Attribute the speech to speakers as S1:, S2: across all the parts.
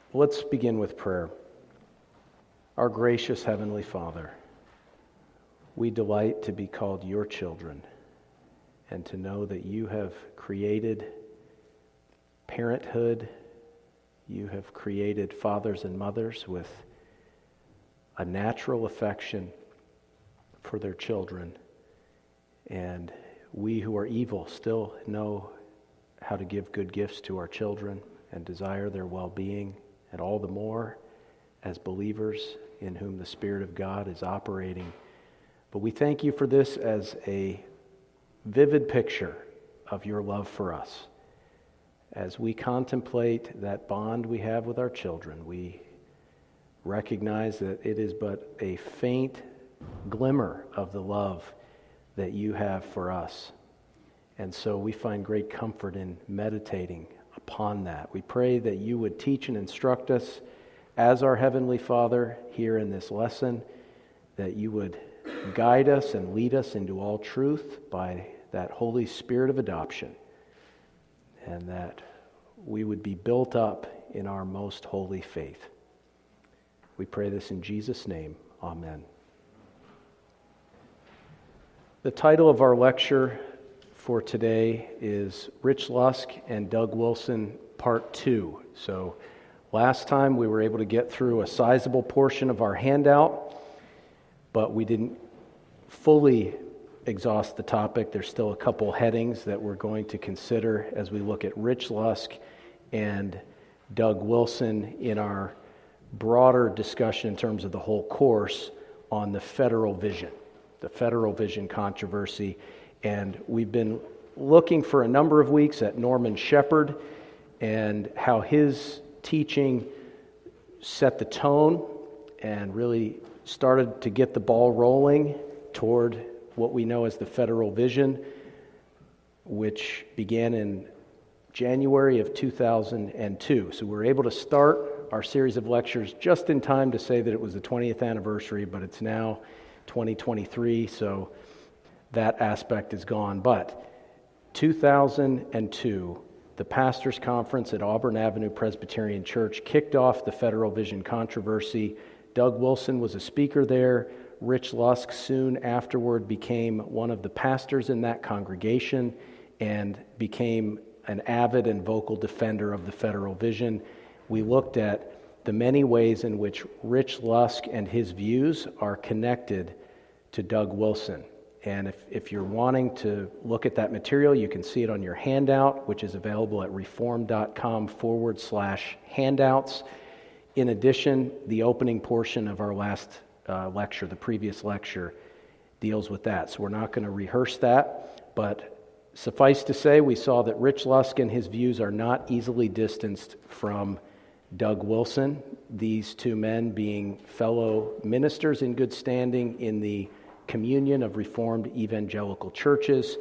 S1: Let's begin with prayer. Our gracious Heavenly Father, we delight to be called your children and to know that you have created parenthood, you have created fathers and mothers with a natural affection for their children, and we who are evil still know how to give good gifts to our children and desire their well-being, and all the more as believers in whom the Spirit of God is operating. But we thank you for this as a vivid picture of your love for us. As we contemplate that bond we have with our children, we recognize that it is but a faint glimmer of the love that you have for us. And so we find great comfort in meditating upon that. We pray that you would teach and instruct us as our Heavenly Father here in this lesson, that you would guide us and lead us into all truth by that Holy Spirit of adoption, and that we would be built up in our most holy faith. We pray this in Jesus' name. Amen. The title of our lecture for today is Rich Lusk and Doug Wilson, Part 2. So last time we were able to get through a sizable portion of our handout, but we didn't fully exhaust the topic. There's still a couple headings that we're going to consider as we look at Rich Lusk and Doug Wilson in our broader discussion in terms of the whole course on the federal vision controversy. And we've been looking for a number of weeks at Norman Shepherd and how his teaching set the tone and really started to get the ball rolling toward what we know as the federal vision, which began in January of 2002. So we were able to start our series of lectures just in time to say that it was the 20th anniversary, but it's now 2023, so that aspect is gone. But 2002, the Pastors' Conference at Auburn Avenue Presbyterian Church kicked off the federal vision controversy. Doug Wilson was a speaker there. Rich Lusk soon afterward became one of the pastors in that congregation and became an avid and vocal defender of the federal vision. We looked at the many ways in which Rich Lusk and his views are connected to Doug Wilson. And if you're wanting to look at that material, you can see it on your handout, which is available at reformed.com/handouts. In addition, the opening portion of our last lecture, the previous lecture, deals with that. So we're not going to rehearse that, but suffice to say, we saw that Rich Lusk and his views are not easily distanced from Doug Wilson, these two men being fellow ministers in good standing in the communion of Reformed evangelical churches,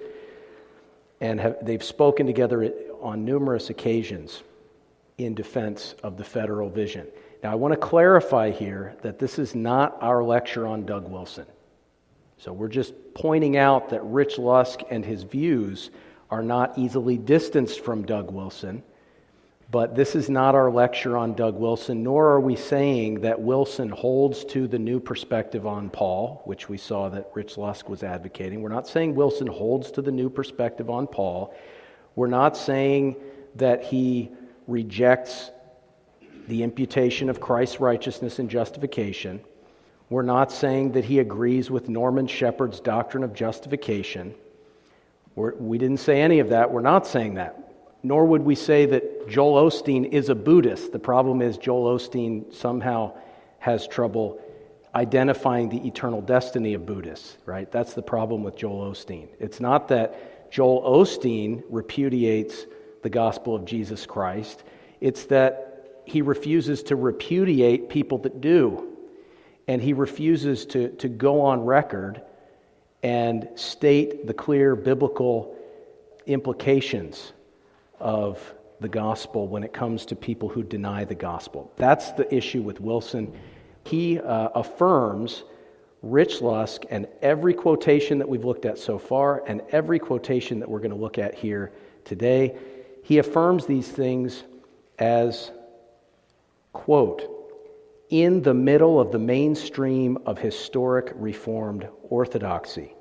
S1: and they've spoken together on numerous occasions in defense of the federal vision. Now, I want to clarify here that this is not our lecture on Doug Wilson. So we're just pointing out that Rich Lusk and his views are not easily distanced from Doug Wilson, but this is not our lecture on Doug Wilson, nor are we saying that Wilson holds to the new perspective on Paul, which we saw that Rich Lusk was advocating. We're not saying Wilson holds to the new perspective on Paul. We're not saying that he rejects the imputation of Christ's righteousness and justification. We're not saying that he agrees with Norman Shepherd's doctrine of justification. We didn't say any of that. We're not saying that. Nor would we say that Joel Osteen is a Buddhist. The problem is Joel Osteen somehow has trouble identifying the eternal destiny of Buddhists, right? That's the problem with Joel Osteen. It's not that Joel Osteen repudiates the gospel of Jesus Christ. It's that he refuses to repudiate people that do. And he refuses to go on record and state the clear biblical implications of the gospel when it comes to people who deny the gospel. That's the issue with Wilson. He affirms Rich Lusk and every quotation that we've looked at so far and every quotation that we're going to look at here today. He affirms these things as quote, in the middle of the mainstream of historic Reformed orthodoxy.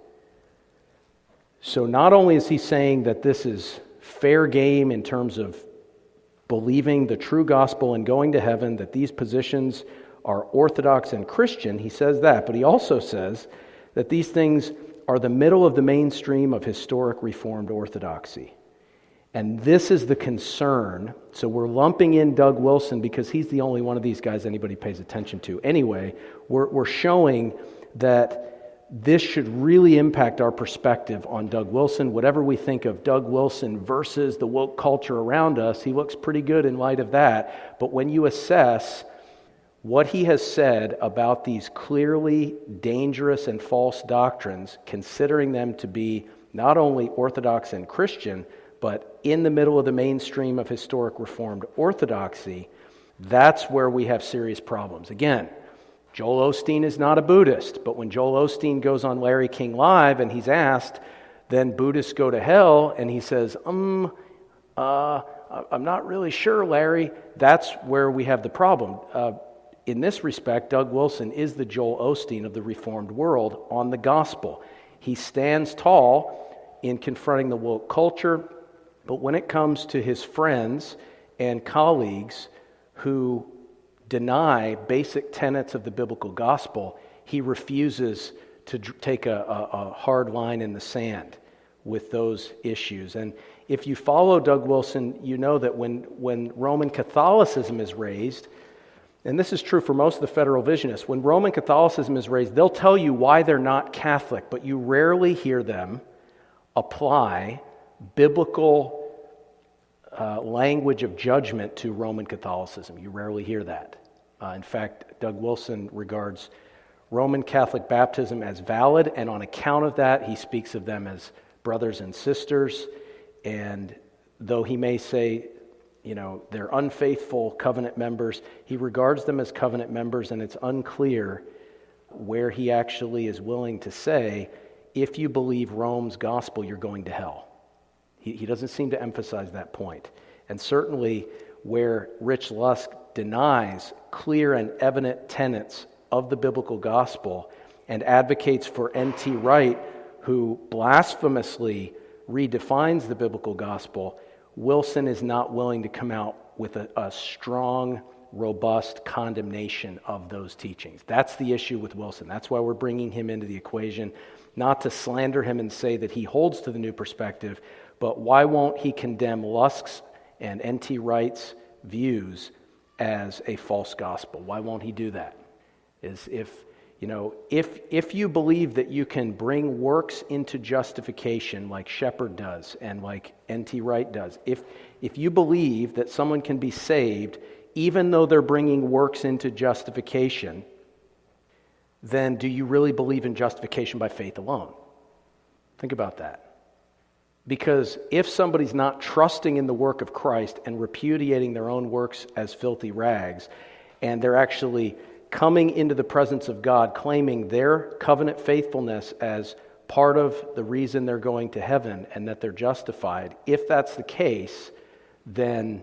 S1: So not only is he saying that this is fair game in terms of believing the true gospel and going to heaven, that these positions are orthodox and Christian, he says that, but he also says that these things are the middle of the mainstream of historic Reformed orthodoxy. And this is the concern. So we're lumping in Doug Wilson because he's the only one of these guys anybody pays attention to. Anyway, we're showing that this should really impact our perspective on Doug Wilson. Whatever we think of Doug Wilson versus the woke culture around us, he looks pretty good in light of that. But when you assess what he has said about these clearly dangerous and false doctrines, considering them to be not only orthodox and Christian, but in the middle of the mainstream of historic Reformed orthodoxy, that's where we have serious problems. Again, Joel Osteen is not a Buddhist, but when Joel Osteen goes on Larry King Live and he's asked, then Buddhists go to hell, and he says, I'm not really sure, Larry. That's where we have the problem. In this respect, Doug Wilson is the Joel Osteen of the Reformed world on the gospel. He stands tall in confronting the woke culture, but when it comes to his friends and colleagues who deny basic tenets of the biblical gospel, he refuses to take a hard line in the sand with those issues. And if you follow Doug Wilson, you know that when Roman Catholicism is raised, and this is true for most of the Federal Visionists, when Roman Catholicism is raised, they'll tell you why they're not Catholic, but you rarely hear them apply biblical language of judgment to Roman Catholicism. You rarely hear that. In fact, Doug Wilson regards Roman Catholic baptism as valid, and on account of that, he speaks of them as brothers and sisters. And though he may say, they're unfaithful covenant members, he regards them as covenant members, and it's unclear where he actually is willing to say, if you believe Rome's gospel, you're going to hell. He doesn't seem to emphasize that point. And certainly where Rich Lusk denies clear and evident tenets of the biblical gospel and advocates for N.T. Wright, who blasphemously redefines the biblical gospel, Wilson is not willing to come out with a strong, robust condemnation of those teachings. That's the issue with Wilson. That's why we're bringing him into the equation, not to slander him and say that he holds to the new perspective, but why won't he condemn Lusk's and N.T. Wright's views as a false gospel? Why won't he do that? If you believe that you can bring works into justification like Shepard does and like N.T. Wright does, if you believe that someone can be saved even though they're bringing works into justification, then do you really believe in justification by faith alone? Think about that. Because if somebody's not trusting in the work of Christ and repudiating their own works as filthy rags, and they're actually coming into the presence of God claiming their covenant faithfulness as part of the reason they're going to heaven and that they're justified, if that's the case, then,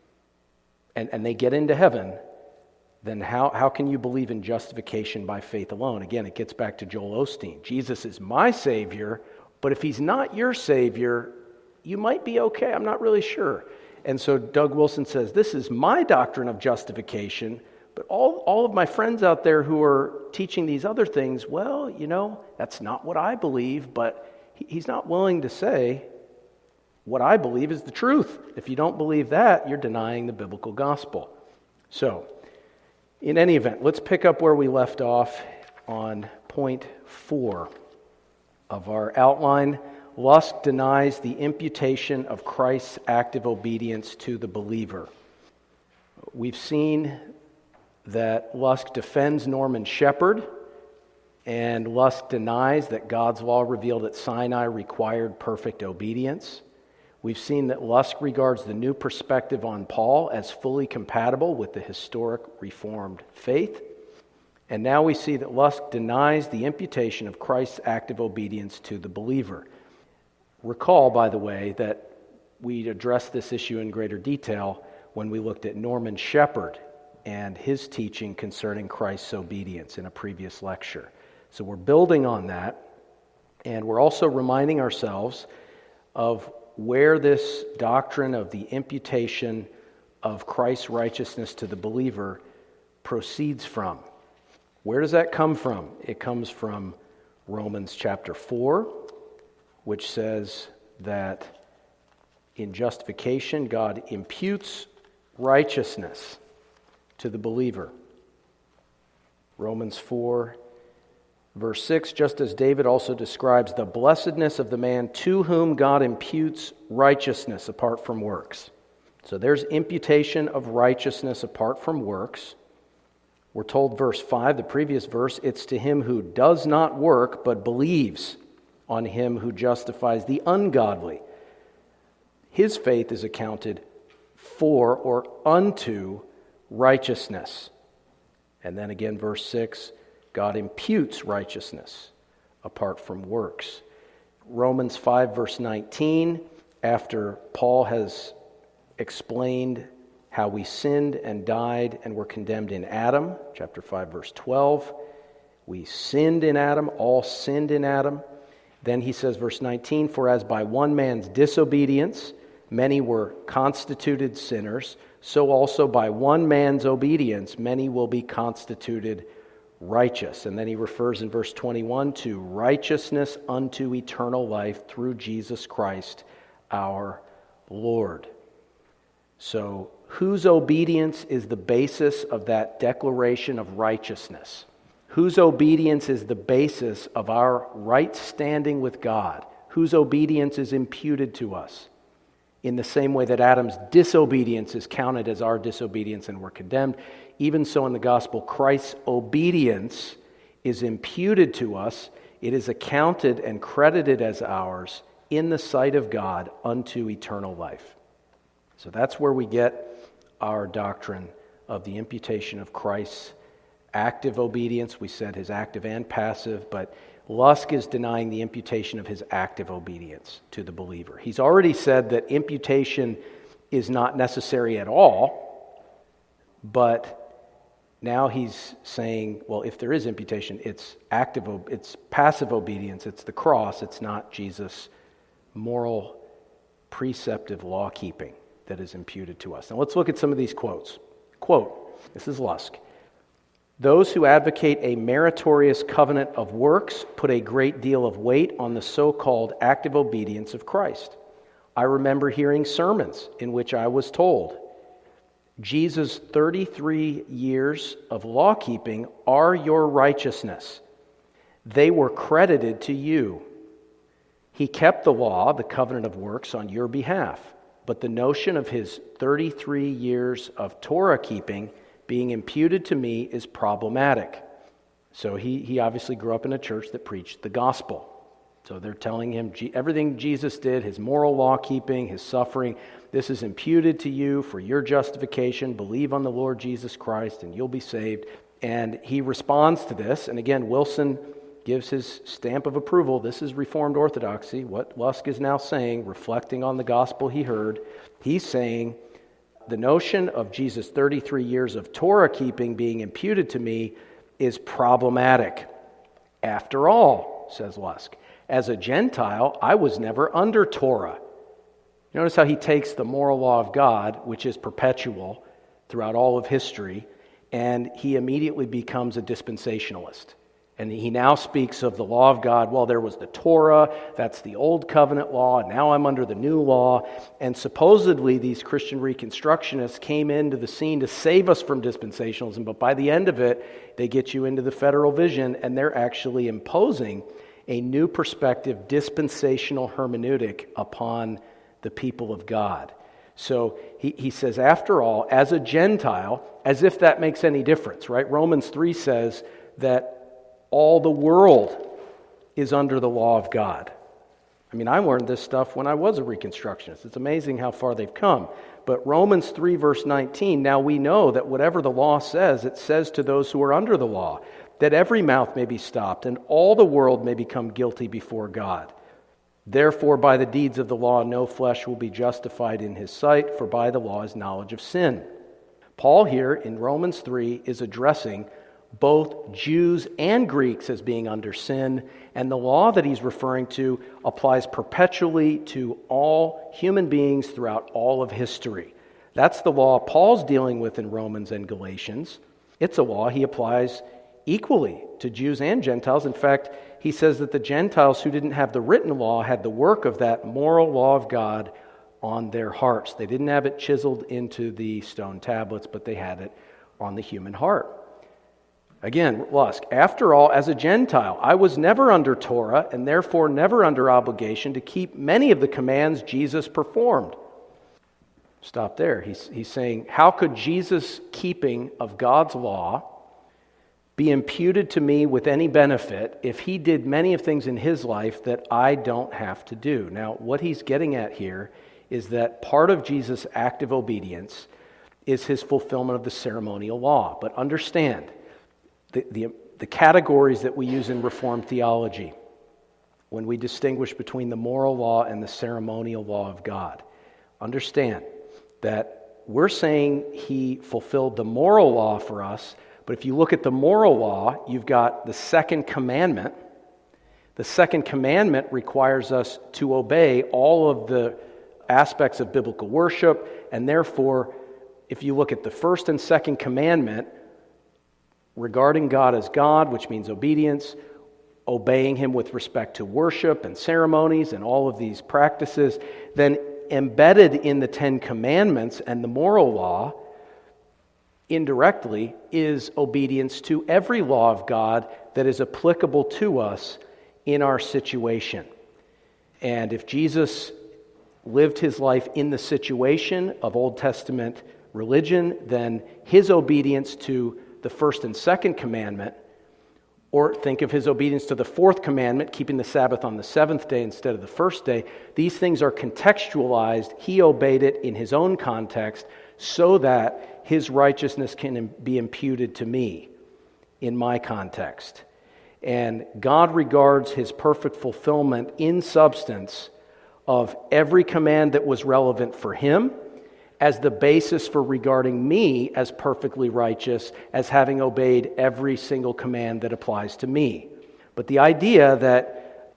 S1: and they get into heaven, then how can you believe in justification by faith alone? Again, it gets back to Joel Osteen. Jesus is my Savior, but if he's not your Savior, you might be okay. I'm not really sure. And so Doug Wilson says, this is my doctrine of justification, but all of my friends out there who are teaching these other things, well, that's not what I believe, but he's not willing to say what I believe is the truth. If you don't believe that, you're denying the biblical gospel. So, in any event, let's pick up where we left off on point 4 of our outline. Lusk denies the imputation of Christ's active obedience to the believer. We've seen that Lusk defends Norman Shepard, and Lusk denies that God's law revealed at Sinai required perfect obedience. We've seen that Lusk regards the new perspective on Paul as fully compatible with the historic Reformed faith. And now we see that Lusk denies the imputation of Christ's active obedience to the believer. Recall, by the way, that we addressed this issue in greater detail when we looked at Norman Shepard and his teaching concerning Christ's obedience in a previous lecture. So we're building on that, and we're also reminding ourselves of where this doctrine of the imputation of Christ's righteousness to the believer proceeds from. Where does that come from? It comes from Romans chapter 4, which says that in justification, God imputes righteousness to the believer. Romans 4, verse 6, just as David also describes the blessedness of the man to whom God imputes righteousness apart from works. So there's imputation of righteousness apart from works. We're told, verse 5, the previous verse, it's to him who does not work but believes on him who justifies the ungodly. His faith is accounted for or unto righteousness. And then again, verse 6, God imputes righteousness apart from works. Romans 5, verse 19, after Paul has explained how we sinned and died and were condemned in Adam, chapter 5, verse 12. We sinned in Adam, all sinned in Adam. Then he says, verse 19, for as by one man's disobedience many were constituted sinners, so also by one man's obedience many will be constituted righteous. And then he refers in verse 21 to righteousness unto eternal life through Jesus Christ our Lord. So, whose obedience is the basis of that declaration of righteousness? Whose obedience is the basis of our right standing with God? Whose obedience is imputed to us? In the same way that Adam's disobedience is counted as our disobedience and we're condemned, even so in the gospel, Christ's obedience is imputed to us. It is accounted and credited as ours in the sight of God unto eternal life. So that's where we get our doctrine of the imputation of Christ's active obedience. We said his active and passive, but Lusk is denying the imputation of his active obedience to the believer. He's already said that imputation is not necessary at all, but now he's saying, well, if there is imputation, it's passive obedience, it's the cross, it's not Jesus' moral, preceptive law-keeping that is imputed to us. Now let's look at some of these quotes. Quote, this is Lusk. Those who advocate a meritorious covenant of works put a great deal of weight on the so-called active obedience of Christ. I remember hearing sermons in which I was told, Jesus' 33 years of law-keeping are your righteousness. They were credited to you. He kept the law, the covenant of works, on your behalf. But the notion of his 33 years of Torah keeping being imputed to me is problematic. So he obviously grew up in a church that preached the gospel. So they're telling him everything Jesus did, his moral law keeping, his suffering, this is imputed to you for your justification. Believe on the Lord Jesus Christ and you'll be saved. And he responds to this. And again, Wilson gives his stamp of approval. This is Reformed Orthodoxy. What Lusk is now saying, reflecting on the gospel he heard, he's saying the notion of Jesus' 33 years of Torah keeping being imputed to me is problematic. After all, says Lusk, as a Gentile, I was never under Torah. Notice how he takes the moral law of God, which is perpetual throughout all of history, and he immediately becomes a dispensationalist. And he now speaks of the law of God. Well, there was the Torah, that's the old covenant law, and now I'm under the new law. And supposedly these Christian Reconstructionists came into the scene to save us from dispensationalism, but by the end of it, they get you into the federal vision, and they're actually imposing a new perspective, dispensational hermeneutic upon the people of God. So he says, after all, as a Gentile, as if that makes any difference, right? Romans 3 says that all the world is under the law of God. I mean, I learned this stuff when I was a Reconstructionist. It's amazing how far they've come. But Romans 3 verse 19, now we know that whatever the law says, it says to those who are under the law, that every mouth may be stopped and all the world may become guilty before God. Therefore, by the deeds of the law, no flesh will be justified in his sight, for by the law is knowledge of sin. Paul here in Romans 3 is addressing both Jews and Greeks as being under sin, and the law that he's referring to applies perpetually to all human beings throughout all of history. That's the law Paul's dealing with in Romans and Galatians. It's a law he applies equally to Jews and Gentiles. In fact, he says that the Gentiles who didn't have the written law had the work of that moral law of God on their hearts. They didn't have it chiseled into the stone tablets, but they had it on the human heart. Again, Lusk, after all, as a Gentile, I was never under Torah and therefore never under obligation to keep many of the commands Jesus performed. Stop there. He's saying, how could Jesus' keeping of God's law be imputed to me with any benefit if he did many of things in his life that I don't have to do? Now, what he's getting at here is that part of Jesus' active obedience is his fulfillment of the ceremonial law. But understand, the categories that we use in Reformed theology when we distinguish between the moral law and the ceremonial law of God. Understand that we're saying he fulfilled the moral law for us, but if you look at the moral law, you've got the second commandment. The second commandment requires us to obey all of the aspects of biblical worship, and therefore, if you look at the first and second commandment, regarding God as God, which means obedience, obeying him with respect to worship and ceremonies and all of these practices, then embedded in the Ten Commandments and the moral law, indirectly, is obedience to every law of God that is applicable to us in our situation. And if Jesus lived his life in the situation of Old Testament religion, then his obedience to the first and second commandment, or think of his obedience to the fourth commandment, keeping the Sabbath on the seventh day instead of the first day, these things are contextualized. He obeyed it in his own context so that his righteousness can be imputed to me in my context. And God regards his perfect fulfillment in substance of every command that was relevant for him as the basis for regarding me as perfectly righteous, as having obeyed every single command that applies to me. But the idea that,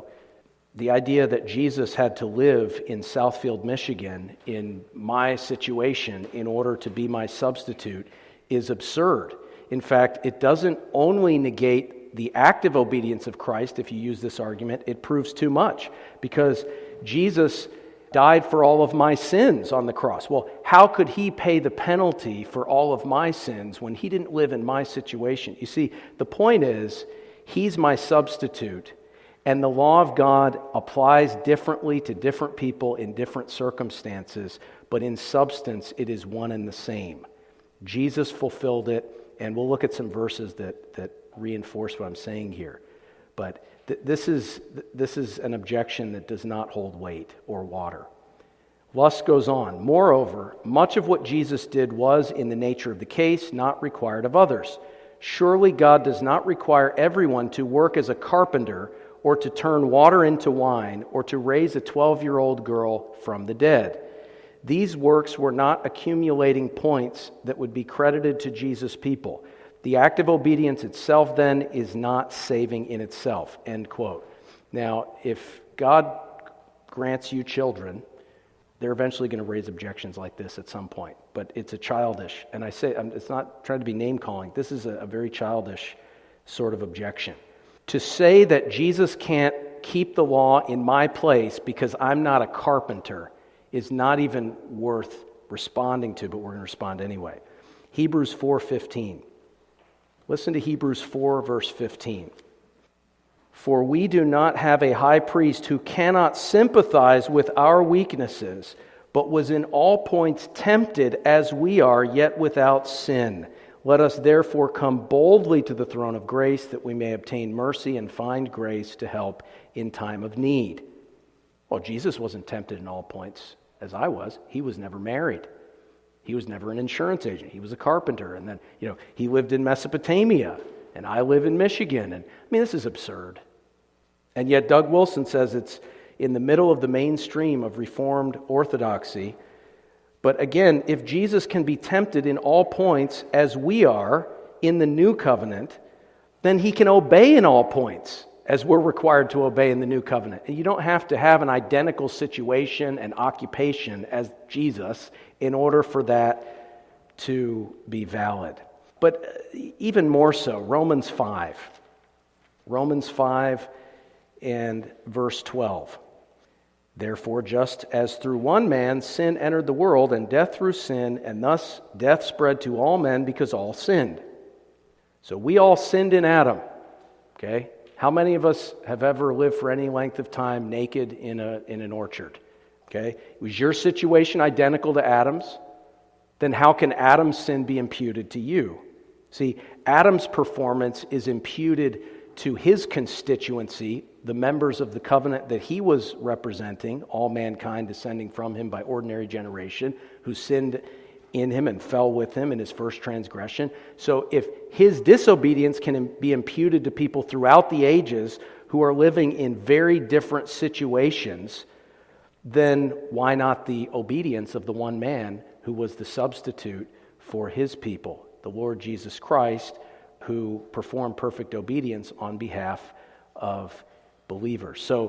S1: Jesus had to live in Southfield, Michigan, in my situation in order to be my substitute is absurd. In fact, it doesn't only negate the active obedience of Christ, if you use this argument, it proves too much, because Jesus died for all of my sins on the cross. Well, how could he pay the penalty for all of my sins when he didn't live in my situation? You see, the point is, he's my substitute, and the law of God applies differently to different people in different circumstances, but in substance, it is one and the same. Jesus fulfilled it, and we'll look at some verses that reinforce what I'm saying here. But this is an objection that does not hold weight or water. Lusk goes on. Moreover, much of what Jesus did was in the nature of the case, not required of others. Surely God does not require everyone to work as a carpenter or to turn water into wine or to raise a 12-year-old girl from the dead. These works were not accumulating points that would be credited to Jesus' people. The act of obedience itself, then, is not saving in itself, end quote. Now, if God grants you children, they're eventually going to raise objections like this at some point. But it's a childish, and I say, it's not trying to be name-calling. This is a very childish sort of objection. To say that Jesus can't keep the law in my place because I'm not a carpenter is not even worth responding to, but we're going to respond anyway. Hebrews 4:15. Listen to Hebrews 4, verse 15. For we do not have a high priest who cannot sympathize with our weaknesses, but was in all points tempted as we are, yet without sin. Let us therefore come boldly to the throne of grace, that we may obtain mercy and find grace to help in time of need. Well, Jesus wasn't tempted in all points as I was. He was never married. He was never an insurance agent. He was a carpenter. And then, he lived in Mesopotamia, and I live in Michigan. And this is absurd. And yet Doug Wilson says it's in the middle of the mainstream of Reformed orthodoxy But again, if Jesus can be tempted in all points as we are in the new covenant, then he can obey in all points as we're required to obey in the new covenant. And you don't have to have an identical situation and occupation as Jesus in order for that to be valid. But even more so, Romans 5. Romans 5 and verse 12. Therefore, just as through one man sin entered the world, and death through sin, and thus death spread to all men because all sinned. So we all sinned in Adam. Okay? How many of us have ever lived for any length of time naked in an orchard? Okay? Was your situation identical to Adam's? Then how can Adam's sin be imputed to you? See, Adam's performance is imputed to his constituency, the members of the covenant that he was representing, all mankind descending from him by ordinary generation, who sinned in him and fell with him in his first transgression. So if his disobedience can be imputed to people throughout the ages who are living in very different situations, then why not the obedience of the one man who was the substitute for his people, the Lord Jesus Christ, who performed perfect obedience on behalf of believers. So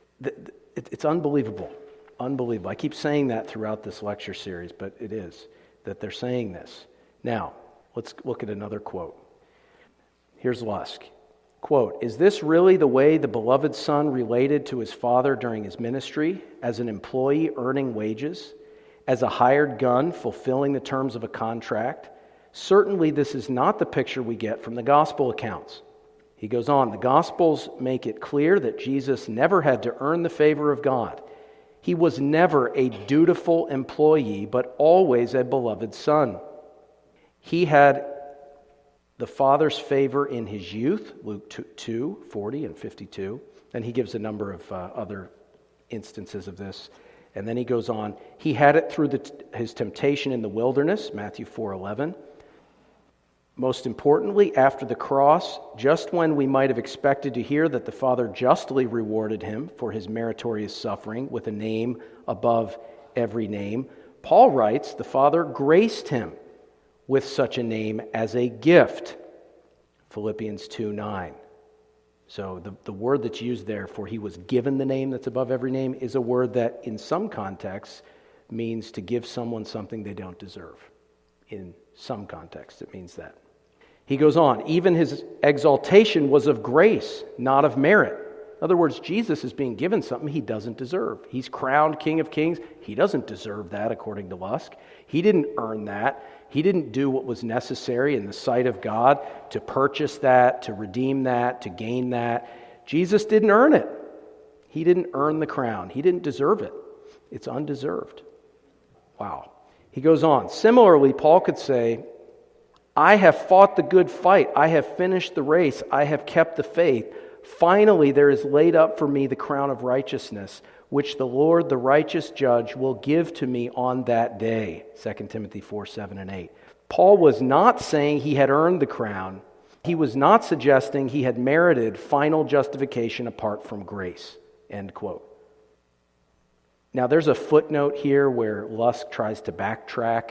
S1: it's unbelievable. Unbelievable. I keep saying that throughout this lecture series, but it is, that they're saying this. Now, let's look at another quote. Here's Lusk. Quote, "Is this really the way the beloved Son related to his Father during his ministry, as an employee earning wages, as a hired gun fulfilling the terms of a contract? Certainly this is not the picture we get from the gospel accounts." He goes on, "The Gospels make it clear that Jesus never had to earn the favor of God. He was never a dutiful employee, but always a beloved son. He had the Father's favor in his youth," Luke 2, 40 and 52. And he gives a number of other instances of this. And then he goes on, "He had it through his temptation in the wilderness," Matthew 4:11. "Most importantly, after the cross, just when we might have expected to hear that the Father justly rewarded him for his meritorious suffering with a name above every name, Paul writes, the Father graced him with such a name as a gift." Philippians 2:9. So the word that's used there for he was given the name that's above every name is a word that in some contexts means to give someone something they don't deserve. In some contexts it means that. He goes on, "Even his exaltation was of grace, not of merit." In other words, Jesus is being given something he doesn't deserve. He's crowned King of Kings. He doesn't deserve that, according to Lusk. He didn't earn that. He didn't do what was necessary in the sight of God to purchase that, to redeem that, to gain that. Jesus didn't earn it. He didn't earn the crown. He didn't deserve it. It's undeserved. Wow. He goes on. Similarly, Paul could say, "I have fought the good fight. I have finished the race. I have kept the faith. Finally, there is laid up for me the crown of righteousness, which the Lord, the righteous judge, will give to me on that day." 2 Timothy 4:7 and 8. Paul was not saying he had earned the crown. He was not suggesting he had merited final justification apart from grace. End quote. Now, there's a footnote here where Lusk tries to backtrack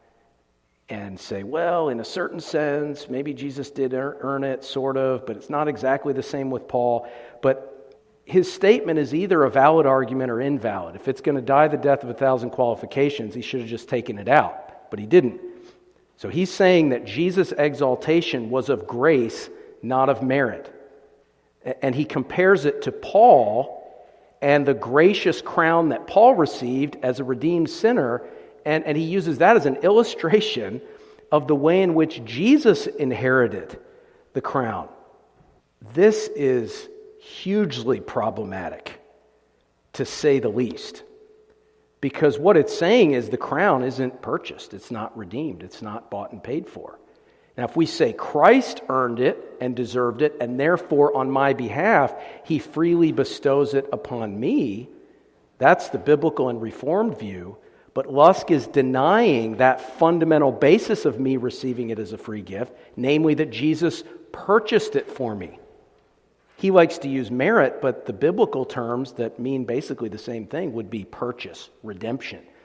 S1: and say, well, in a certain sense, maybe Jesus did earn it, sort of, but it's not exactly the same with Paul. But his statement is either a valid argument or invalid. If it's going to die the death of 1,000 qualifications, he should have just taken it out, but he didn't. So he's saying that Jesus' exaltation was of grace, not of merit. And he compares it to Paul and the gracious crown that Paul received as a redeemed sinner. And he uses that as an illustration of the way in which Jesus inherited the crown. This is hugely problematic, to say the least. Because what it's saying is the crown isn't purchased. It's not redeemed. It's not bought and paid for. Now, if we say Christ earned it and deserved it, and therefore on my behalf he freely bestows it upon me, that's the biblical and Reformed view. But Lusk is denying that fundamental basis of me receiving it as a free gift, namely that Jesus purchased it for me. He likes to use merit, but the biblical terms that mean basically the same thing would be purchase, redemption.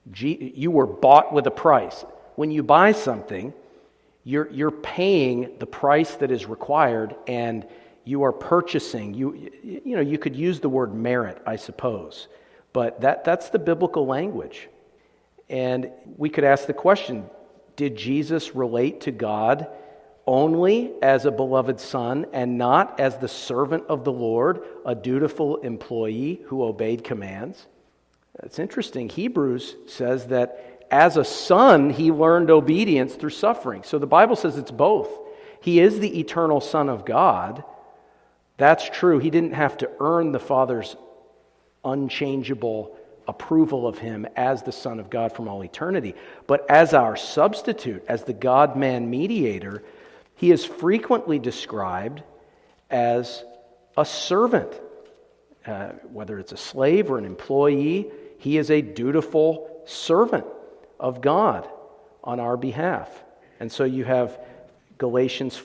S1: You were bought with a price. When you buy something, you're paying the price that is required, and you are purchasing. You could use the word merit, I suppose, but that's the biblical language. And we could ask the question, did Jesus relate to God only as a beloved son and not as the servant of the Lord, a dutiful employee who obeyed commands? It's interesting. Hebrews says that as a son, he learned obedience through suffering. So the Bible says it's both. He is the eternal Son of God. That's true. He didn't have to earn the Father's unchangeable approval of him as the Son of God from all eternity. But as our substitute, as the God-man mediator, he is frequently described as a servant. Whether it's a slave or an employee, he is a dutiful servant of God on our behalf. And so you have Galatians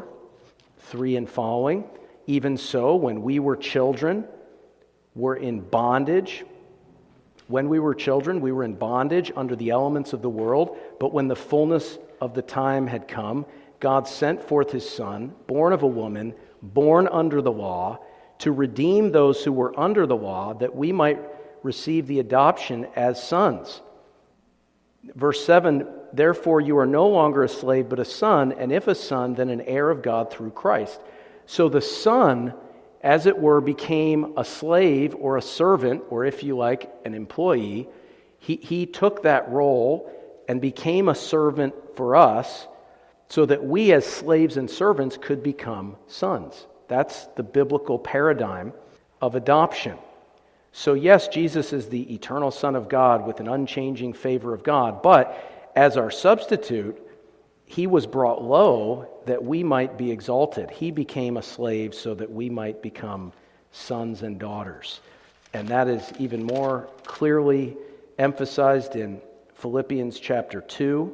S1: 4:3 and following. Even so, when we were children, we're in bondage. When we were children, we were in bondage under the elements of the world. But when the fullness of the time had come, God sent forth his Son, born of a woman, born under the law, to redeem those who were under the law, that we might receive the adoption as sons. Verse 7, therefore you are no longer a slave but a son, and if a son, then an heir of God through Christ. So the son, as it were, became a slave or a servant, or if you like, an employee. He took that role and became a servant for us so that we as slaves and servants could become sons. That's the biblical paradigm of adoption. So yes, Jesus is the eternal Son of God with an unchanging favor of God, but as our substitute, he was brought low that we might be exalted. He became a slave so that we might become sons and daughters. And that is even more clearly emphasized in Philippians chapter 2,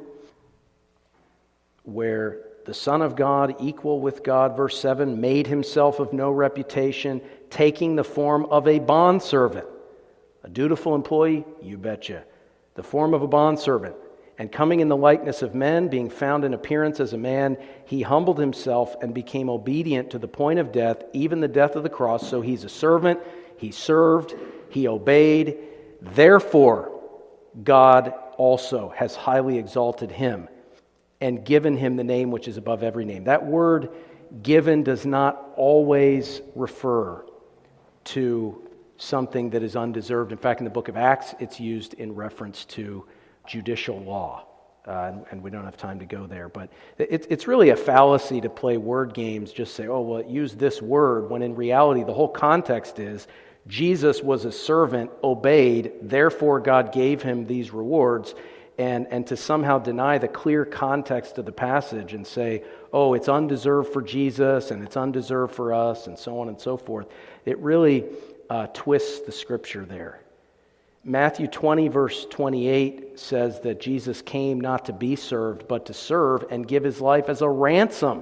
S1: where the Son of God, equal with God, verse 7, made himself of no reputation, taking the form of a bondservant. A dutiful employee? You betcha. The form of a bondservant. And coming in the likeness of men, being found in appearance as a man, he humbled himself and became obedient to the point of death, even the death of the cross. So he's a servant, he served, he obeyed. Therefore, God also has highly exalted him and given him the name which is above every name. That word given does not always refer to something that is undeserved. In fact, in the book of Acts, it's used in reference to judicial law. And we don't have time to go there. But it's really a fallacy to play word games, just say, oh, well, use this word, when in reality the whole context is Jesus was a servant, obeyed, therefore God gave him these rewards. And to somehow deny the clear context of the passage and say, oh, it's undeserved for Jesus and it's undeserved for us and so on and so forth, it really twists the scripture there. Matthew 20 verse 28 says that Jesus came not to be served but to serve and give his life as a ransom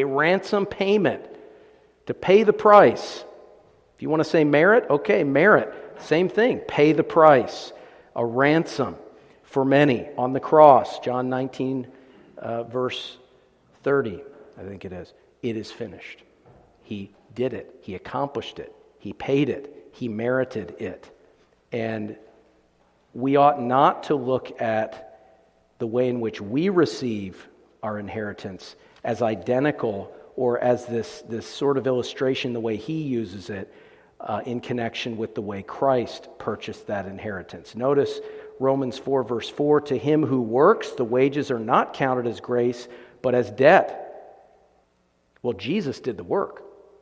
S1: payment, to pay the price. If you want to say merit, okay, merit, same thing, pay the price, a ransom for many on the cross. John 19, verse 30, I think it is. It is finished. He did it. He accomplished it. He paid it. He merited it. And we ought not to look at the way in which we receive our inheritance as identical or as this sort of illustration, the way he uses it, in connection with the way Christ purchased that inheritance. Notice Romans 4 verse 4, to him who works, the wages are not counted as grace, but as debt. Well, Jesus did the work.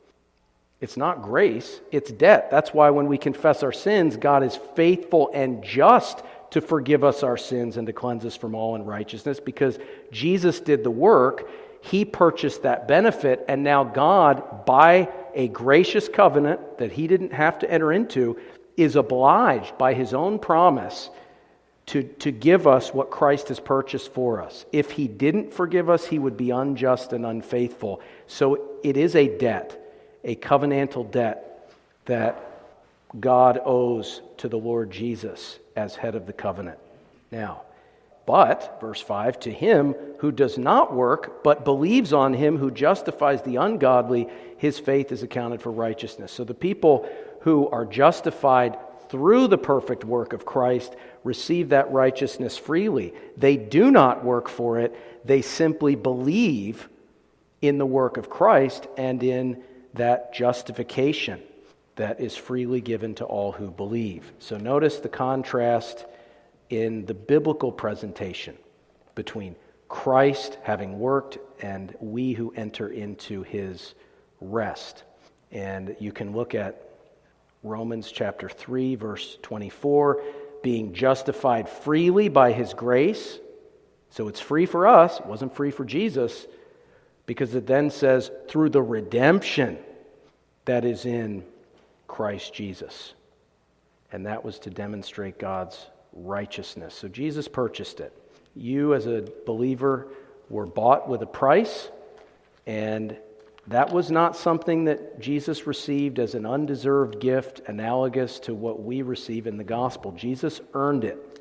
S1: It's not grace, it's debt. That's why when we confess our sins, God is faithful and just to forgive us our sins and to cleanse us from all unrighteousness, because Jesus did the work. He purchased that benefit, and now God, by a gracious covenant that he didn't have to enter into, is obliged by his own promise to give us what Christ has purchased for us. If he didn't forgive us, he would be unjust and unfaithful. So it is a debt, a covenantal debt that God owes to the Lord Jesus as head of the covenant. Now, but, verse 5, to him who does not work, but believes on him who justifies the ungodly, his faith is accounted for righteousness. So the people who are justified through the perfect work of Christ receive that righteousness freely. They do not work for it. They simply believe in the work of Christ and in that justification that is freely given to all who believe. So notice the contrast in the biblical presentation between Christ having worked and we who enter into his rest. And you can look at Romans chapter 3, verse 24, being justified freely by his grace. So it's free for us. It wasn't free for Jesus, because it then says, through the redemption that is in Christ Jesus. And that was to demonstrate God's righteousness. So Jesus purchased it. You as a believer were bought with a price, and that was not something that Jesus received as an undeserved gift analogous to what we receive in the gospel. Jesus earned it.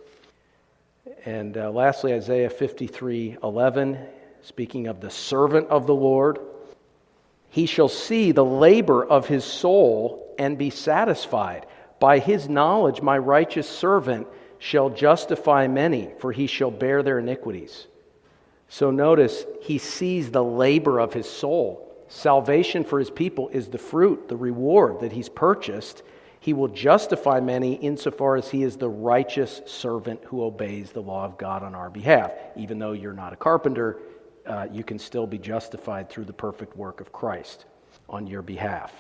S1: And lastly, Isaiah 53:11, speaking of the servant of the Lord, he shall see the labor of his soul and be satisfied. By his knowledge my righteous servant shall justify many, for he shall bear their iniquities. So notice, he sees the labor of his soul. Salvation for his people is the fruit, the reward that he's purchased. He will justify many insofar as he is the righteous servant who obeys the law of God on our behalf. Even though you're not a carpenter, you can still be justified through the perfect work of Christ on your behalf.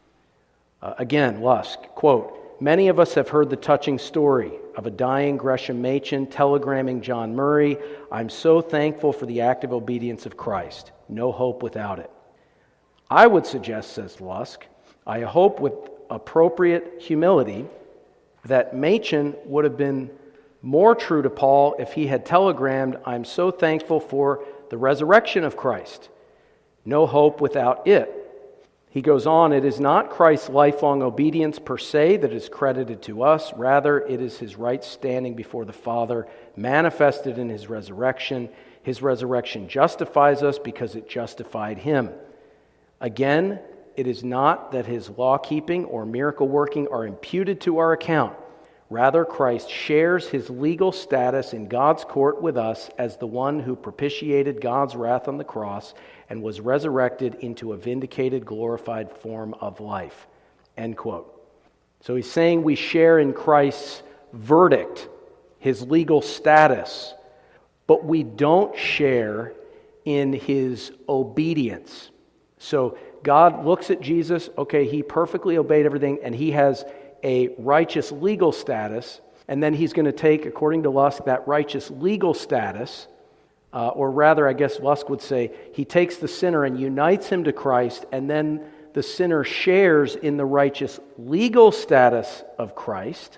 S1: Again, Lusk, quote, many of us have heard the touching story of a dying Gresham Machen telegramming John Murray, I'm so thankful for the active obedience of Christ. No hope without it. I would suggest, says Lusk, I hope with appropriate humility that Machen would have been more true to Paul if he had telegrammed, I'm so thankful for the resurrection of Christ. No hope without it. He goes on, it is not Christ's lifelong obedience per se that is credited to us. Rather, it is his right standing before the Father, manifested in his resurrection. His resurrection justifies us because it justified him. Again, it is not that his law-keeping or miracle-working are imputed to our account. Rather, Christ shares his legal status in God's court with us as the one who propitiated God's wrath on the cross and was resurrected into a vindicated, glorified form of life. End quote. So he's saying we share in Christ's verdict, his legal status, but we don't share in his obedience. So God looks at Jesus, okay, he perfectly obeyed everything, and he has a righteous legal status, and then he's going to take, according to Lusk, that righteous legal status, or rather, I guess Lusk would say, he takes the sinner and unites him to Christ, and then the sinner shares in the righteous legal status of Christ,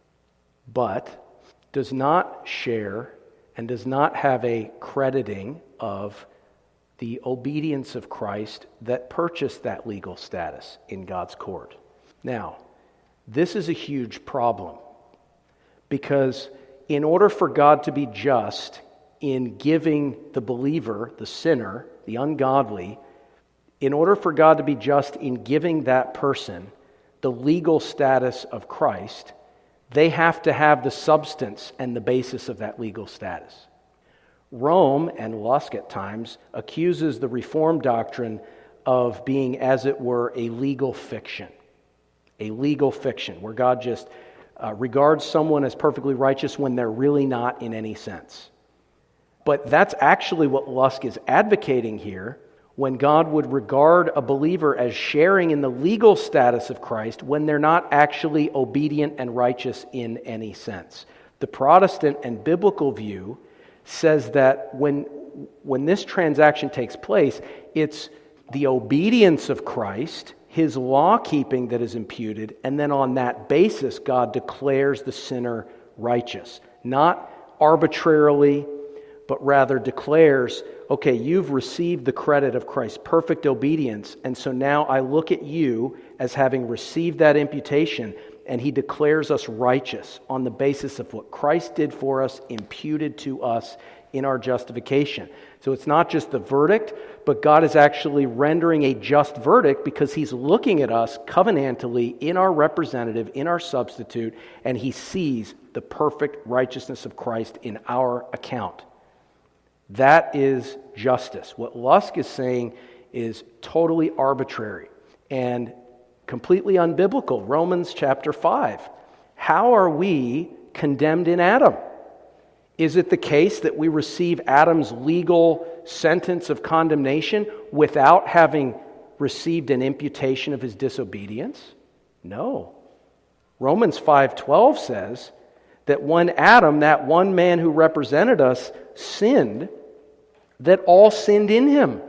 S1: but does not share and does not have a crediting of the obedience of Christ that purchased that legal status in God's court. Now, this is a huge problem, because in order for God to be just in giving the believer, the sinner, the ungodly, in order for God to be just in giving that person the legal status of Christ, they have to have the substance and the basis of that legal status. Rome, and Lusk at times, accuses the Reformed doctrine of being, as it were, a legal fiction. A legal fiction, where God just regards someone as perfectly righteous when they're really not in any sense. But that's actually what Lusk is advocating here, when God would regard a believer as sharing in the legal status of Christ when they're not actually obedient and righteous in any sense. The Protestant and biblical view says that when this transaction takes place, it's the obedience of Christ, his law-keeping that is imputed, and then on that basis, God declares the sinner righteous. Not arbitrarily, but rather declares, okay, you've received the credit of Christ's perfect obedience, and so now I look at you as having received that imputation, and he declares us righteous on the basis of what Christ did for us, imputed to us in our justification. So it's not just the verdict, but God is actually rendering a just verdict because he's looking at us covenantally in our representative, in our substitute, and he sees the perfect righteousness of Christ in our account. That is justice. What Lusk is saying is totally arbitrary and completely unbiblical. Romans chapter 5. How are we condemned in Adam? Is it the case that we receive Adam's legal sentence of condemnation without having received an imputation of his disobedience? No. Romans 5:12 says that when Adam, that one man who represented us, sinned, that all sinned in him.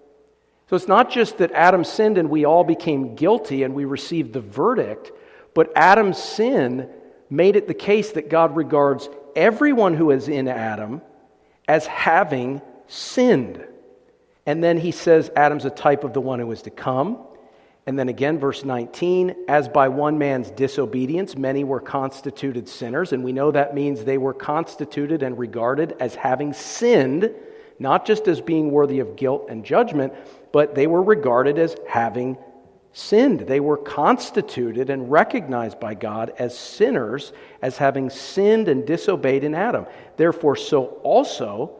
S1: So it's not just that Adam sinned and we all became guilty and we received the verdict, but Adam's sin made it the case that God regards everyone who is in Adam as having sinned. And then he says Adam's a type of the one who is to come. And then again, verse 19, as by one man's disobedience, many were constituted sinners. And we know that means they were constituted and regarded as having sinned, not just as being worthy of guilt and judgment, but they were regarded as having sinned. They were constituted and recognized by God as sinners, as having sinned and disobeyed in Adam. Therefore, so also,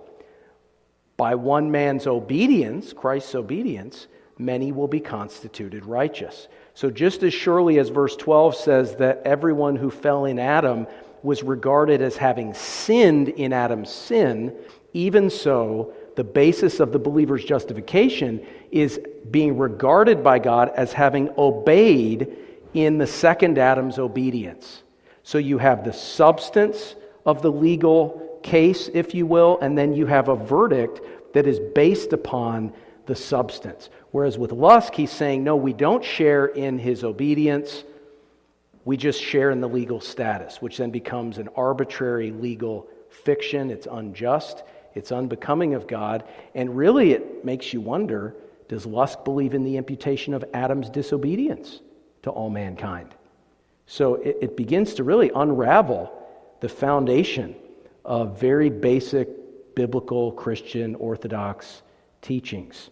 S1: by one man's obedience, Christ's obedience, many will be constituted righteous. So just as surely as verse 12 says that everyone who fell in Adam was regarded as having sinned in Adam's sin, even so, the basis of the believer's justification is being regarded by God as having obeyed in the second Adam's obedience. So you have the substance of the legal case, if you will, and then you have a verdict that is based upon the substance. Whereas with Lusk, he's saying, no, we don't share in his obedience, we just share in the legal status, which then becomes an arbitrary legal fiction. It's unjust. It's unbecoming of God, and really it makes you wonder, does Lusk believe in the imputation of Adam's disobedience to all mankind? So it begins to really unravel the foundation of very basic biblical Christian Orthodox teachings.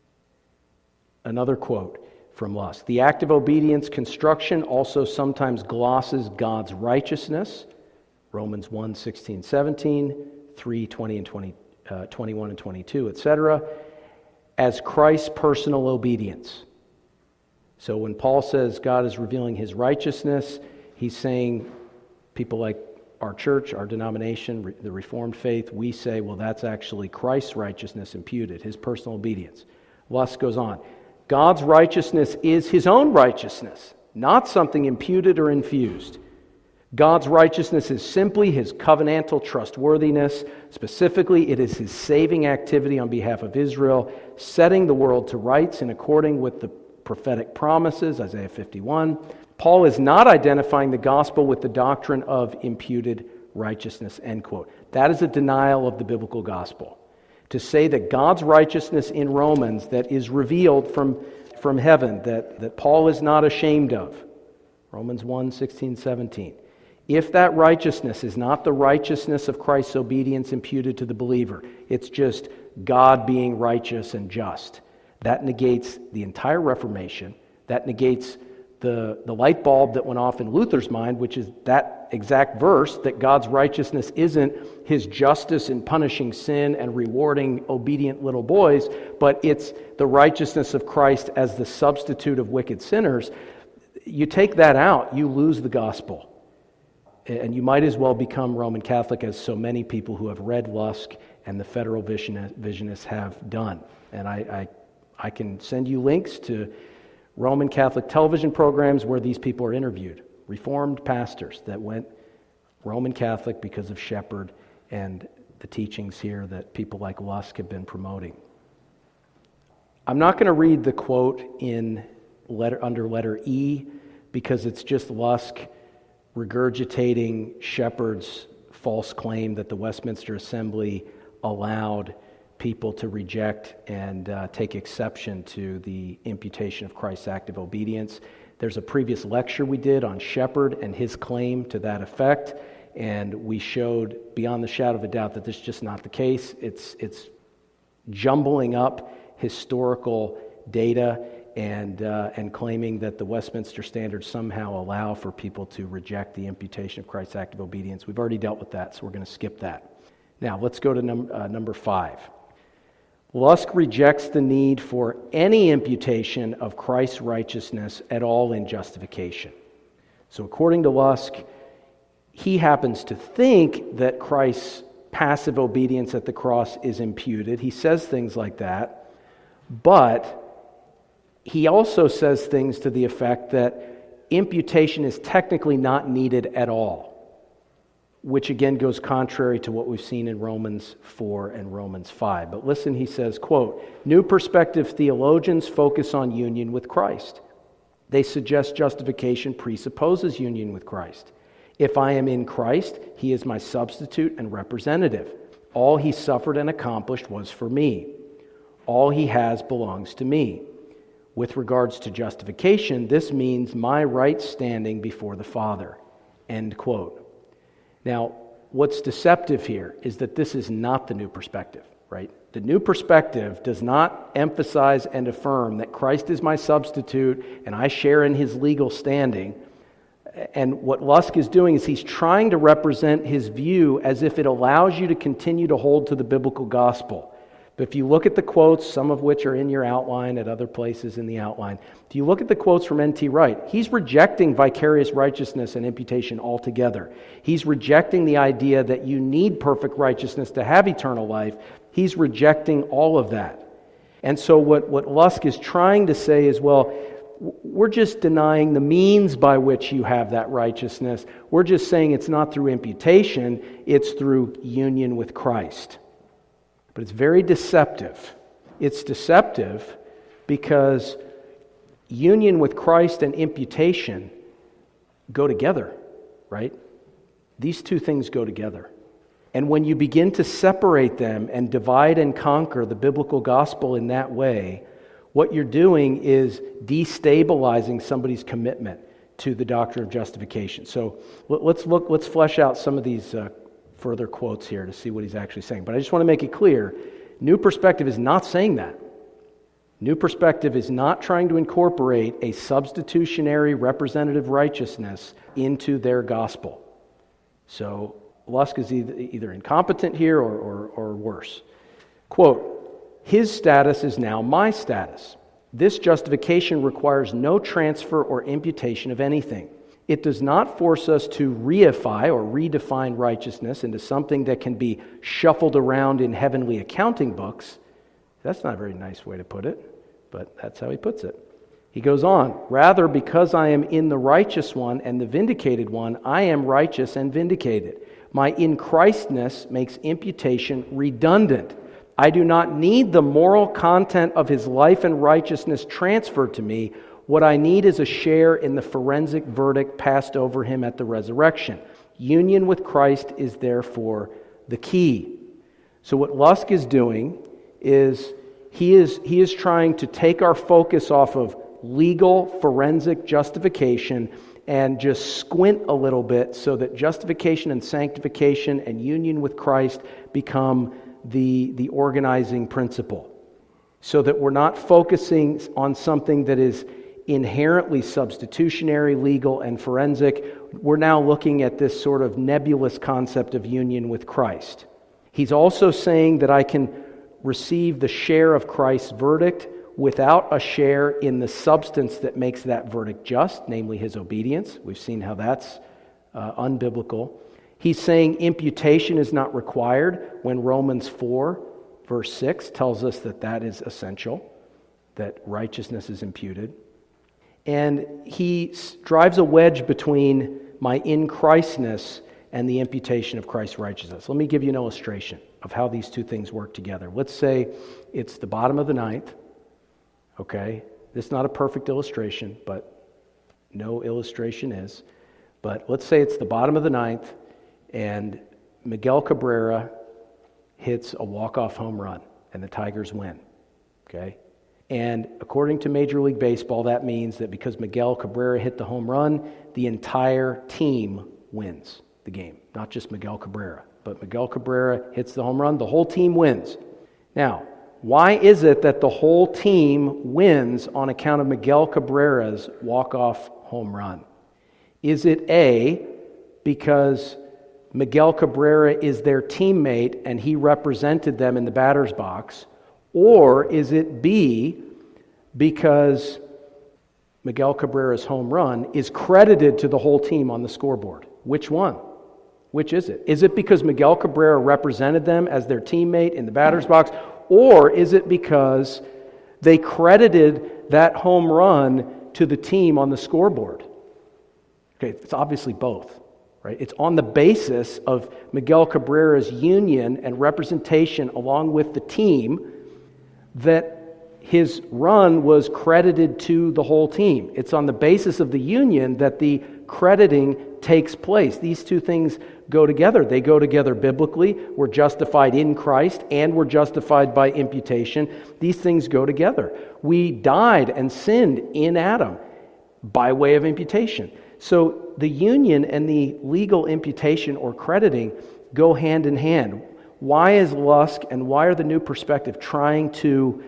S1: Another quote from Lusk. The act of obedience construction also sometimes glosses God's righteousness. Romans 1, 16, 17, 3, 20 and 21 and 22, etc., as Christ's personal obedience. So when Paul says God is revealing his righteousness, he's saying people like our church, our denomination, the Reformed faith, we say, well, that's actually Christ's righteousness imputed, his personal obedience. Lusk goes on. God's righteousness is his own righteousness, not something imputed or infused. God's righteousness is simply his covenantal trustworthiness. Specifically, it is his saving activity on behalf of Israel, setting the world to rights in according with the prophetic promises, Isaiah 51. Paul is not identifying the gospel with the doctrine of imputed righteousness, end quote. That is a denial of the biblical gospel. To say that God's righteousness in Romans that is revealed from heaven, that Paul is not ashamed of, Romans 1, 16, 17. If that righteousness is not the righteousness of Christ's obedience imputed to the believer, it's just God being righteous and just. That negates the entire Reformation. That negates the light bulb that went off in Luther's mind, which is that exact verse, that God's righteousness isn't his justice in punishing sin and rewarding obedient little boys, but it's the righteousness of Christ as the substitute of wicked sinners. You take that out, you lose the gospel. And you might as well become Roman Catholic as so many people who have read Lusk and the Federal Visionists have done. And I can send you links to Roman Catholic television programs where these people are interviewed. Reformed pastors that went Roman Catholic because of Shepherd and the teachings here that people like Lusk have been promoting. I'm not going to read the quote under letter E because it's just Lusk regurgitating Shepherd's false claim that the Westminster Assembly allowed people to reject and take exception to the imputation of Christ's act of obedience. There's a previous lecture we did on Shepard and his claim to that effect, and we showed beyond the shadow of a doubt that this is just not the case. It's jumbling up historical data and claiming that the Westminster Standards somehow allow for people to reject the imputation of Christ's active obedience. We've already dealt with that, so we're going to skip that. Now, let's go to number 5. Lusk rejects the need for any imputation of Christ's righteousness at all in justification. So according to Lusk, he happens to think that Christ's passive obedience at the cross is imputed. He says things like that, but he also says things to the effect that imputation is technically not needed at all, which again goes contrary to what we've seen in Romans 4 and Romans 5. But listen, he says, quote, "New Perspective theologians focus on union with Christ. They suggest justification presupposes union with Christ. If I am in Christ, he is my substitute and representative. All he suffered and accomplished was for me. All he has belongs to me. With regards to justification, this means my right standing before the Father." End quote. Now, what's deceptive here is that this is not the New Perspective, right? The New Perspective does not emphasize and affirm that Christ is my substitute and I share in his legal standing. And what Lusk is doing is he's trying to represent his view as if it allows you to continue to hold to the biblical gospel. But if you look at the quotes, some of which are in your outline at other places in the outline, if you look at the quotes from N.T. Wright, he's rejecting vicarious righteousness and imputation altogether. He's rejecting the idea that you need perfect righteousness to have eternal life. He's rejecting all of that. And so what Lusk is trying to say is, well, we're just denying the means by which you have that righteousness. We're just saying it's not through imputation, it's through union with Christ. But it's very deceptive. It's deceptive because union with Christ and imputation go together, right? These two things go together. And when you begin to separate them and divide and conquer the biblical gospel in that way, what you're doing is destabilizing somebody's commitment to the doctrine of justification. So let's flesh out some of these further quotes here to see what he's actually saying. But I just want to make it clear, New Perspective is not saying that. New Perspective is not trying to incorporate a substitutionary representative righteousness into their gospel. So Lusk is either incompetent here or worse. Quote, "His status is now my status. This justification requires no transfer or imputation of anything. It does not force us to reify or redefine righteousness into something that can be shuffled around in heavenly accounting books." That's not a very nice way to put it, but that's how he puts it. He goes on, "Rather, because I am in the righteous one and the vindicated one, I am righteous and vindicated. My in Christness makes imputation redundant. I do not need the moral content of his life and righteousness transferred to me. What I need is a share in the forensic verdict passed over him at the resurrection. Union with Christ is therefore the key." So what Lusk is doing is he is trying to take our focus off of legal forensic justification and just squint a little bit so that justification and sanctification and union with Christ become the organizing principle. So that we're not focusing on something that is inherently substitutionary, legal, and forensic. We're now looking at this sort of nebulous concept of union with Christ. He's also saying that I can receive the share of Christ's verdict without a share in the substance that makes that verdict just, namely his obedience. We've seen how that's unbiblical. He's saying imputation is not required when Romans 4, verse 6 tells us that that is essential, that righteousness is imputed. And he drives a wedge between my in Christness and the imputation of Christ's righteousness. Let me give you an illustration of how these two things work together. Let's say it's the bottom of the ninth. Okay? This is not a perfect illustration, but no illustration is. But let's say it's the bottom of the ninth, and Miguel Cabrera hits a walk-off home run, and the Tigers win. Okay? And according to Major League Baseball, that means that because Miguel Cabrera hit the home run, the entire team wins the game. Not just Miguel Cabrera, but Miguel Cabrera hits the home run, the whole team wins. Now, why is it that the whole team wins on account of Miguel Cabrera's walk-off home run? Is it A, because Miguel Cabrera is their teammate and he represented them in the batter's box? Or is it B, because Miguel Cabrera's home run is credited to the whole team on the scoreboard? Which one? Which is it? Is it because Miguel Cabrera represented them as their teammate in the batter's box? Or is it because they credited that home run to the team on the scoreboard? Okay, it's obviously both, right? It's on the basis of Miguel Cabrera's union and representation along with the team that his run was credited to the whole team. It's on the basis of the union that the crediting takes place. These two things go together. They go together biblically. We're justified in Christ and we're justified by imputation. These things go together. We died and sinned in Adam by way of imputation. So the union and the legal imputation or crediting go hand in hand. Why is Lusk and why are the New Perspective trying to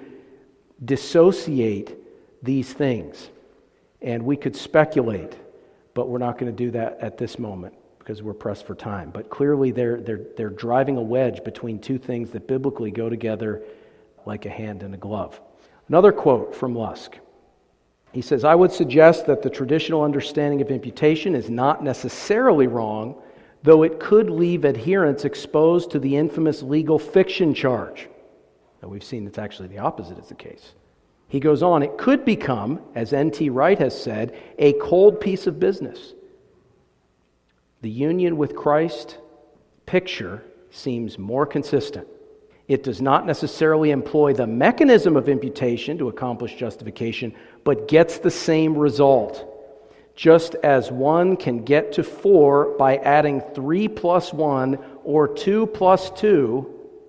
S1: dissociate these things? And we could speculate, but we're not going to do that at this moment because we're pressed for time. But clearly they're driving a wedge between two things that biblically go together like a hand and a glove. Another quote from Lusk. He says, "I would suggest that the traditional understanding of imputation is not necessarily wrong, though it could leave adherents exposed to the infamous legal fiction charge." Now we've seen it's actually the opposite is the case. He goes on, "It could become, as N.T. Wright has said, a cold piece of business. The union with Christ picture seems more consistent. It does not necessarily employ the mechanism of imputation to accomplish justification, but gets the same result. Just as one can get to 4 by adding 3 plus 1 or 2 plus 2,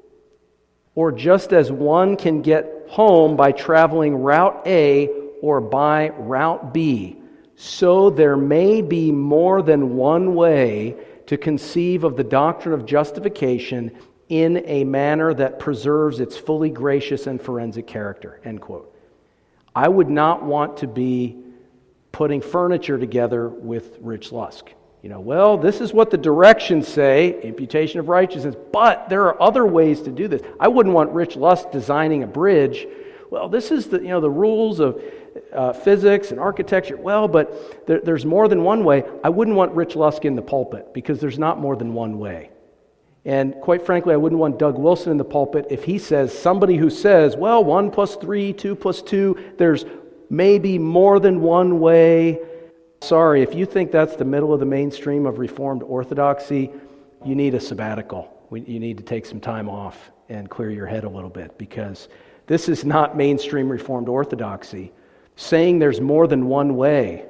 S1: or just as one can get home by traveling Route A or by Route B, so there may be more than one way to conceive of the doctrine of justification in a manner that preserves its fully gracious and forensic character." End quote. I would not want to be putting furniture together with Rich Lusk. Well, this is what the directions say, imputation of righteousness, but there are other ways to do this. I wouldn't want Rich Lusk designing a bridge. Well, this is the rules of physics and architecture. Well, but there's more than one way. I wouldn't want Rich Lusk in the pulpit because there's not more than one way. And quite frankly, I wouldn't want Doug Wilson in the pulpit if he says, somebody who says, well, 1 plus 3, 2 plus 2, there's maybe more than one way. Sorry, if you think that's the middle of the mainstream of Reformed orthodoxy, you need a sabbatical. You need to take some time off and clear your head a little bit, because this is not mainstream Reformed orthodoxy. Saying there's more than one way,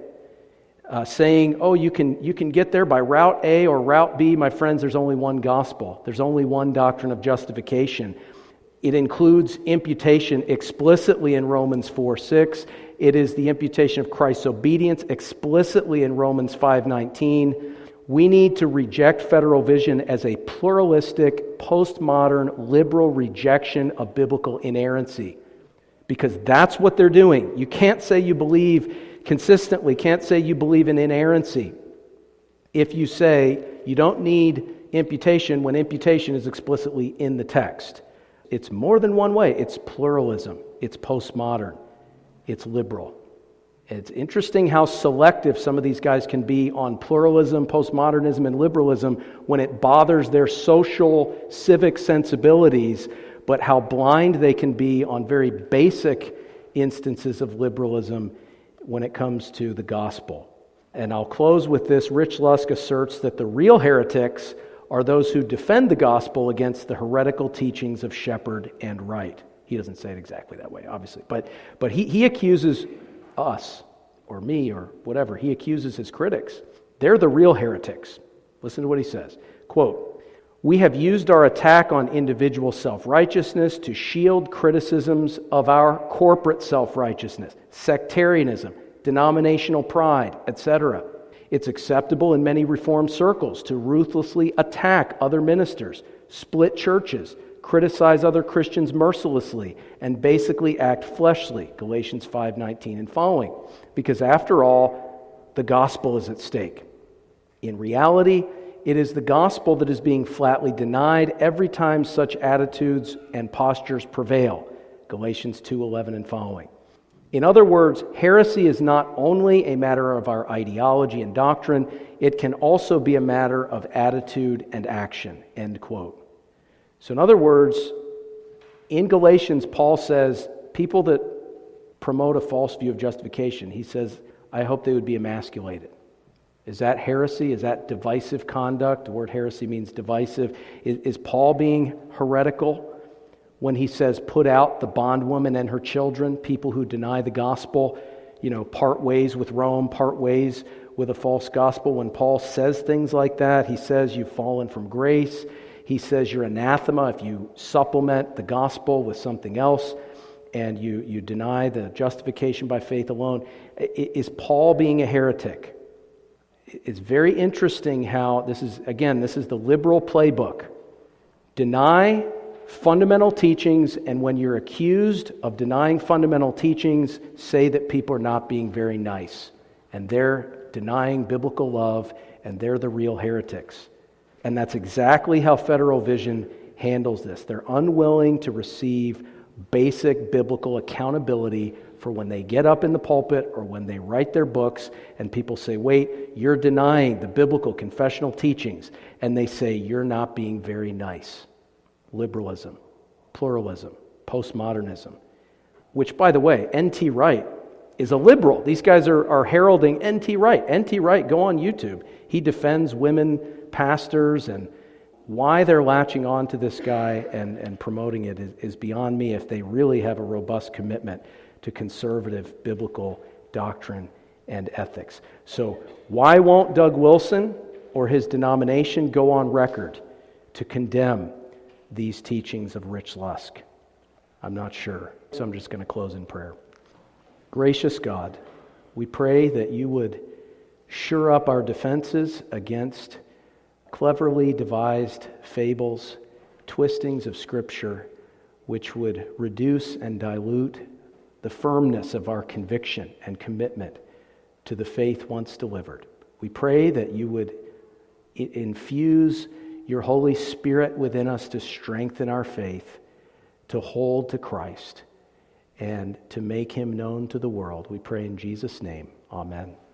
S1: saying, oh, you can get there by Route A or Route B, my friends, there's only one gospel. There's only one doctrine of justification. It includes imputation explicitly in Romans 4:6. It is the imputation of Christ's obedience explicitly in Romans 5:19. We need to reject federal vision as a pluralistic, postmodern, liberal rejection of biblical inerrancy, because that's what they're doing. You can't say you believe consistently, can't say you believe in inerrancy if you say you don't need imputation when imputation is explicitly in the text. It's more than one way. It's pluralism. It's postmodern. It's liberal. It's interesting how selective some of these guys can be on pluralism, postmodernism, and liberalism when it bothers their social, civic sensibilities, but how blind they can be on very basic instances of liberalism when it comes to the gospel. And I'll close with this. Rich Lusk asserts that the real heretics are those who defend the gospel against the heretical teachings of Shepherd and Wright. He doesn't say it exactly that way, obviously. But he accuses us, or me, or whatever. He accuses his critics. They're the real heretics. Listen to what he says. Quote, We have used our attack on individual self-righteousness to shield criticisms of our corporate self-righteousness, sectarianism, denominational pride, etc. It's acceptable in many Reformed circles to ruthlessly attack other ministers, split churches, criticize other Christians mercilessly, and basically act fleshly, Galatians 5:19 and following, because after all, the gospel is at stake. In reality, it is the gospel that is being flatly denied every time such attitudes and postures prevail, Galatians 2:11 and following. In other words, heresy is not only a matter of our ideology and doctrine, it can also be a matter of attitude and action, end quote. So in other words, in Galatians, Paul says, people that promote a false view of justification, he says, I hope they would be emasculated. Is that heresy? Is that divisive conduct? The word heresy means divisive. Is Paul being heretical when he says, put out the bondwoman and her children, people who deny the gospel, part ways with Rome, part ways with a false gospel? When Paul says things like that, he says you've fallen from grace. He says you're anathema if you supplement the gospel with something else and you deny the justification by faith alone. Is Paul being a heretic? It's very interesting how this is the liberal playbook. Deny fundamental teachings, and when you're accused of denying fundamental teachings, say that people are not being very nice, and they're denying biblical love, and they're the real heretics. And that's exactly how Federal Vision handles this. They're unwilling to receive basic biblical accountability for when they get up in the pulpit or when they write their books and people say, wait, you're denying the biblical confessional teachings. And they say, you're not being very nice. Liberalism, pluralism, postmodernism, which, by the way, N.T. Wright is a liberal. These guys are heralding N.T. Wright. N.T. Wright, go on YouTube. He defends women pastors, and why they're latching on to this guy and promoting it is beyond me if they really have a robust commitment to conservative biblical doctrine and ethics. So why won't Doug Wilson or his denomination go on record to condemn these teachings of Rich Lusk? I'm not sure. So I'm just going to close in prayer. Gracious God, we pray that you would shore up our defenses against cleverly devised fables, twistings of Scripture, which would reduce and dilute the firmness of our conviction and commitment to the faith once delivered. We pray that you would infuse your Holy Spirit within us to strengthen our faith, to hold to Christ, and to make him known to the world. We pray in Jesus' name. Amen.